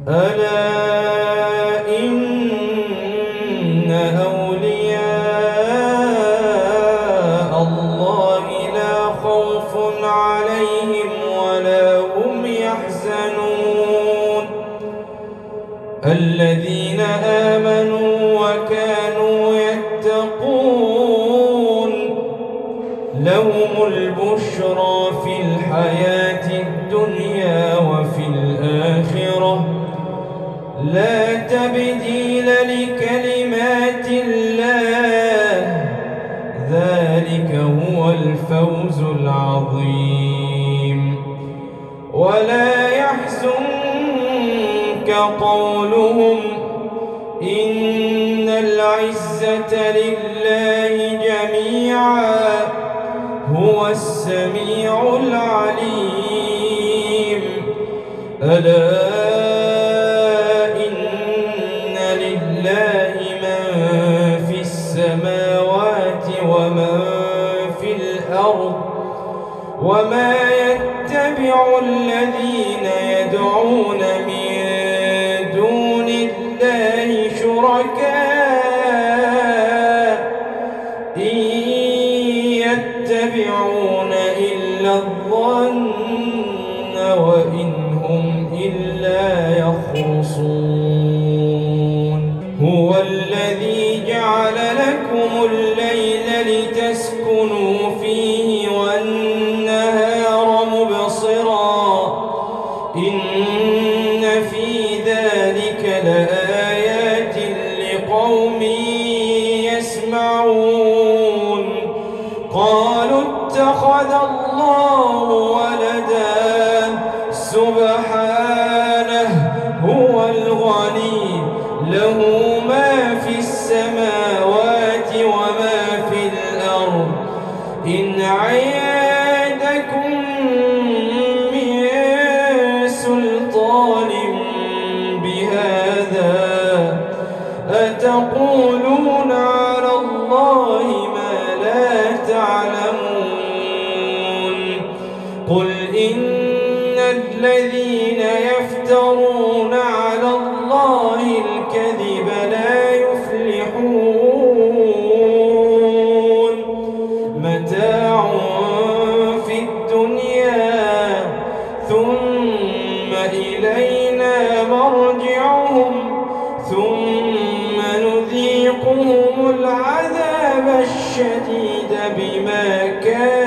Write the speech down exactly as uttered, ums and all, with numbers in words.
ألا إن أولياء الله لا خوف عليهم ولا هم يحزنون الذين آمنوا وكانوا يتقون لهم البشرى في الحياة الدنيا وفي الآخرة لا تبديل لكلمات الله ذلك هو الفوز العظيم ولا يحزنك قولهم إن العزة لله جميعا هو السميع العليم ألا إن لله من في السماوات ومن في الأرض وما يتبع الذين يدعون من دون الله شركاء إن يتبعون إلا الظن وإن هم إلا يخرصون هو الذي جعل لكم الليل لتسكنوا فيه والنهار مبصرا إن في ذلك لآيات لقوم يسمعون قالوا اتخذ الله ولدا سبحانه هو الغني له ما في السماوات وما في الأرض إن عندكم من سلطان بهذا أتقولون على الله ما لا تعلمون قل إن الذين يفترون على الله الكذب لا يفلحون متاع في الدنيا ثم إلينا مرجعهم ثم نذيقهم العذاب الشديد بما كانوا